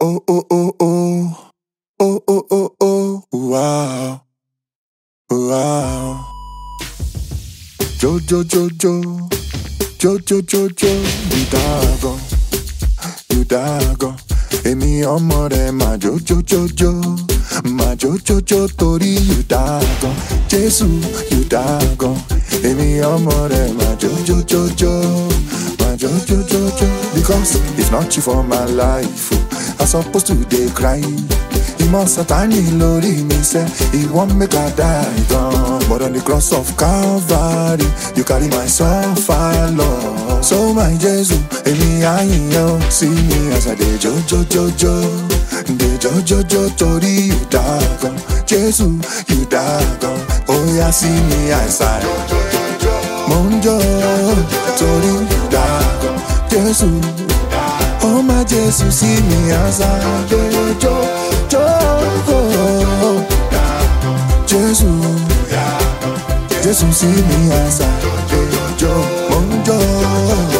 Oh, oh, oh, oh. Oh, oh, oh, oh. Wow. Wow. Jojo, Jojo. Jojo, Jojo. You dago. You dago. Emi ọmọ rẹ̀ ma jojo, Jojo. Ma jojo, Jojo. Torí you dago. Jésù, you dago. Emi ọmọ rẹ̀ ma jojo, Jojo. Ma jojo, Jojo. Because if not you for my life, I supposed to dey cry. He must Satani lórí mi sẹ́, he wan make I die gone. But on the cross of Calvary, you carry my suffer, Lord. So my Jesus, èmi àyìnyàn, see me as I dey jojo, Jojo. Dey jojo, Jojo, torí you die gone. Jesus, you die gone. Oh yeah, see me as I mo ń jó, torí you die gone. Jesus, oh my Jesus, see me as I dey jojo. Jesus, see me as I do, Monjo.